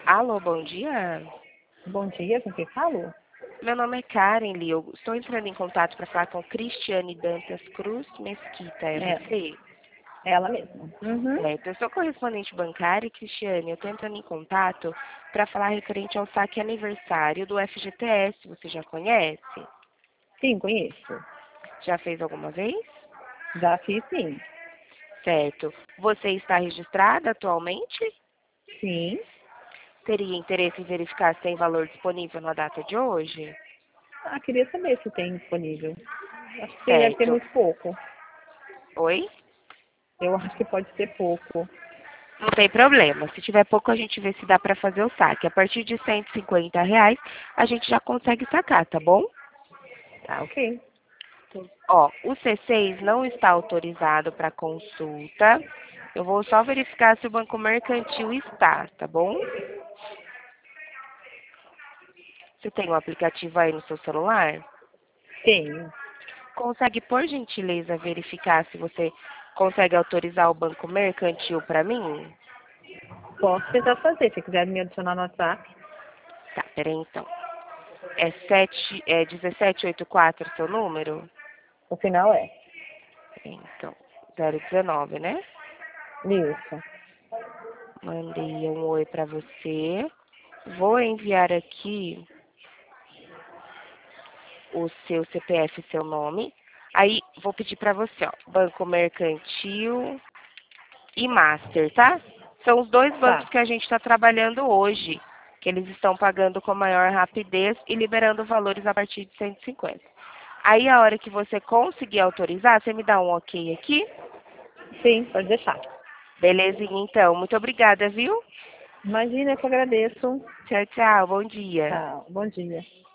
Alô, bom dia. Bom dia, com quem falo? Meu nome é Karen Lee. Eu estou entrando em contato para falar com Cristiane Dantas Cruz Mesquita. É É, você? ela mesma. Uhum. Certo. Eu sou correspondente bancária, Cristiane. Eu estou entrando em contato para falar referente ao saque aniversário do FGTS. Você já conhece? Sim, conheço. Já fez alguma vez? Já fiz, sim. Certo. Você está registrada atualmente? Sim. Teria interesse em verificar se tem valor disponível na data de hoje? Ah, queria saber se tem disponível. Acho que deve ter Certo. muito pouco. Oi? Eu acho que pode ser pouco. Não tem problema. Se tiver pouco, a gente vê se dá para fazer o saque. A partir de R$ 150, a gente já consegue sacar, tá bom? Tá, ok. Ó, o C6 não está autorizado para consulta. Eu vou só verificar se o banco mercantil está, tá bom? Você tem um aplicativo aí no seu celular? Tenho. Consegue, por gentileza, verificar se você consegue autorizar o banco mercantil para mim? Posso tentar fazer. Se quiser me adicionar no WhatsApp. Tá, peraí então. É 1784 seu número? O final é. Então, 019, né? Isso. Mandei um oi para você. Vou enviar aqui o seu CPF e seu nome. Aí, vou pedir para você, ó, Banco Mercantil e Master, tá? São os dois bancos Tá. que a gente está trabalhando hoje, que eles estão pagando com maior rapidez e liberando valores a partir de 150. Aí, a hora que você conseguir autorizar, você me dá um ok aqui? Sim, pode deixar. Belezinha, então. Muito obrigada, viu? Imagina, eu que agradeço. Tchau, tchau. Bom dia. Tá, bom dia.